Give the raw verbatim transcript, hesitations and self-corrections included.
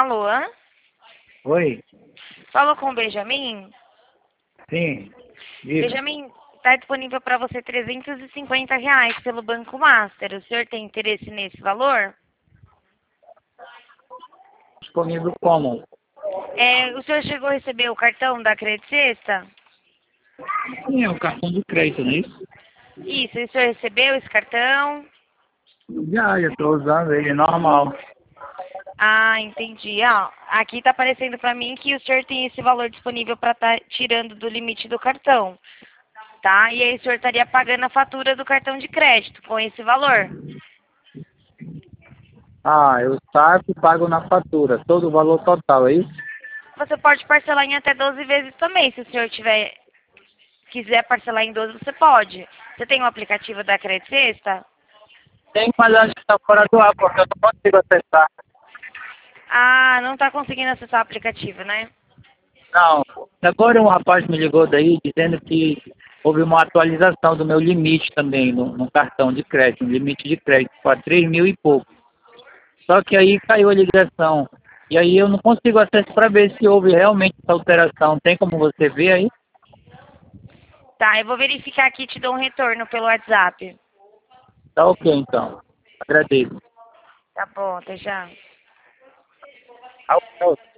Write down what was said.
Alô? Oi? Falou com o Benjamin? Sim. Diga. Benjamin, está disponível para você trezentos e cinquenta reais pelo Banco Master. O senhor tem interesse nesse valor? Disponível como? É, o senhor chegou a receber o cartão da Credit Sexta? Sim, é o cartão de crédito, não é isso? Isso, o senhor recebeu esse cartão? Já, já estou usando ele normal. Ah, entendi. Ah, aqui está aparecendo para mim que o senhor tem esse valor disponível para estar tirando do limite do cartão, tá? E aí o senhor estaria pagando a fatura do cartão de crédito com esse valor. Ah, eu saco e pago na fatura, todo o valor total, é isso? Você pode parcelar em até doze vezes também, se o senhor tiver, quiser parcelar em doze, você pode. Você tem o aplicativo da Credit Sexta? Tem, mas acho que está fora do ar, porque eu não consigo acessar. Ah, não está conseguindo acessar o aplicativo, né? Não. Agora um rapaz me ligou daí dizendo que houve uma atualização do meu limite também no, no cartão de crédito, um limite de crédito para três mil e pouco. Só que aí caiu a ligação. E aí eu não consigo acesso para ver se houve realmente essa alteração. Tem como você ver aí? Tá, eu vou verificar aqui e te dou um retorno pelo WhatsApp. Tá ok, então. Agradeço. Tá bom, até já. Alô?